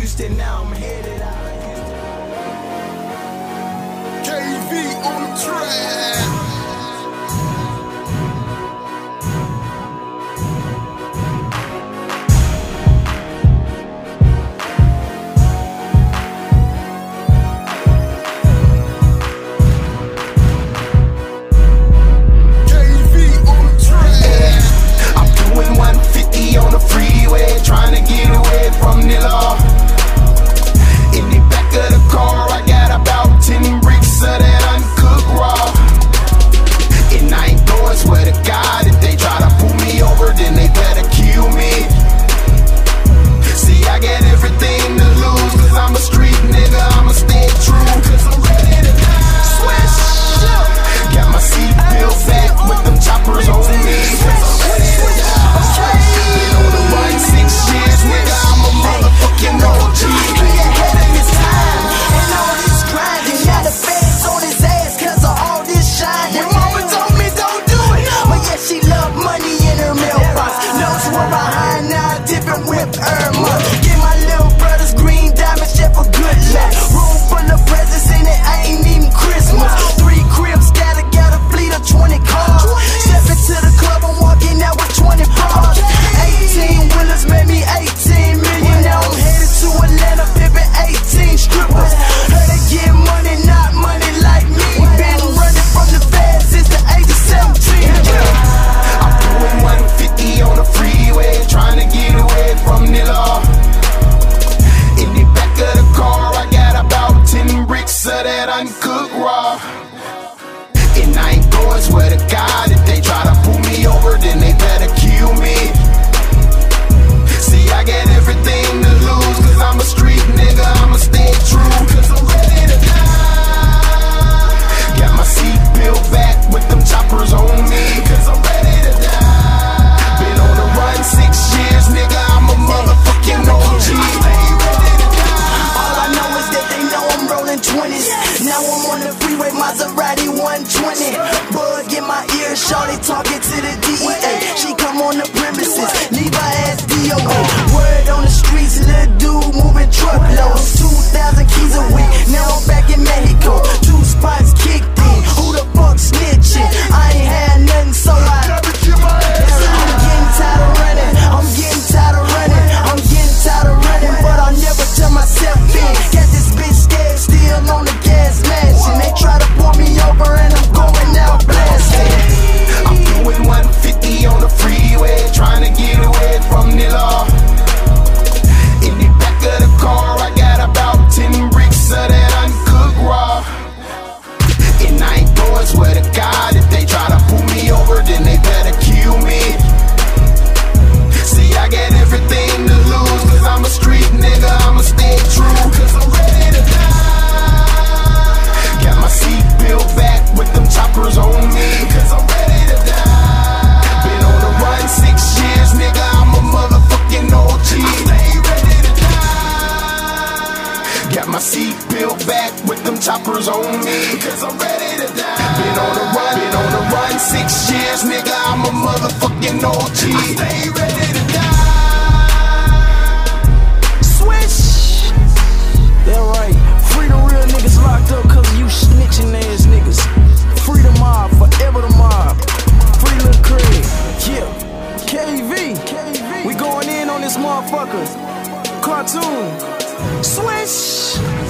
Houston, now I'm headed out of Houston. KV on the track. Get my little brother's green diamond chef for good luck. Room full of presents in it, I ain't even Christmas. 3 cribs scattered, got a fleet of 20 cars. Stepping to the club, I'm walking out with 20 bras. 18 wheelers made me 18 million. Now I'm headed to Atlanta, pimping 18 strippers. Heard they get money, not money like me. Been running from the feds since the age of 17. I'm doing 150 on the freeway, trying to get away from the law. In the back of the car, I got about 10 bricks of that uncooked raw. And I ain't going swear to God, if they try to pull me over, then they better kill me. See, I got everything to lose, cause I'm a street nigga, I'ma stay true, cause I'm ready to die. Got my seat peeled back with them choppers on me, cause I'm ready to die. Been on the run 6 years, nigga, I'm a motherfucking OG. All I know is that they know I'm rolling 20s. Now I'm on the freeway, Maserati 120. Bug in my ear, shorty talking to the DEA. She come on the premises, leave her ass DOA. Word on the streets, little dude moving truckloads. 2,000 keys a week, now I'm back in Mexico. 2 spots kicked in, who the fuck snitching? I ain't had nothing, so I'm getting tired of running. I'm getting tired of running. I'm getting tired of running, but I'll never turn myself in. Got this bitch scared, still on the gas mansion. They try to pull me over and I'm going out blasting. I'm doing 150 on the freeway, trying to get away from the law. In the back of the car, I got about 10 bricks of that uncooked raw. And I ain't going swear to God, if they try to pull me over, then they better kill me. See, I got everything to lose, cause I'm a street nigga, I'ma stay true, cause I'm ready to die. Got my seat peeled back with them choppers on me, cause I'm ready to die. Been on the run 6 years, nigga, I'm a motherfucking OG. Stay ready to die. Got my seat peeled back with them choppers on me, cause I'm ready to die. Been on the run 6 years, nigga, I'm a motherfucking OG. Stay ready to die. Switch! That right. Free the real niggas locked up cause of you snitching ass niggas. Free the mob, forever the mob. Free Lil Craig. Yeah. KV. We going in on this motherfucker. Cartoon. Switch!